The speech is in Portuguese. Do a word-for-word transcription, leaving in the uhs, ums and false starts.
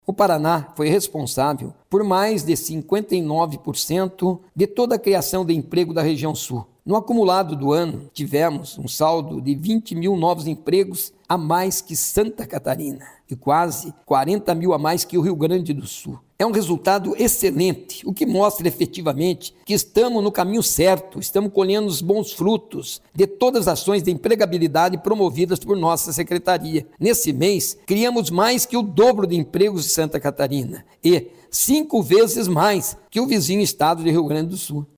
O Paraná foi responsável por mais de cinquenta e nove por cento de toda a criação de emprego da região sul. No acumulado do ano, tivemos um saldo de vinte mil novos empregos a mais que Santa Catarina e quase quarenta mil a mais que o Rio Grande do Sul. É um resultado excelente, o que mostra efetivamente que estamos no caminho certo, estamos colhendo os bons frutos de todas as ações de empregabilidade promovidas por nossa secretaria. Nesse mês, criamos mais que o dobro de empregos de Santa Catarina e cinco vezes mais que o vizinho estado de Rio Grande do Sul.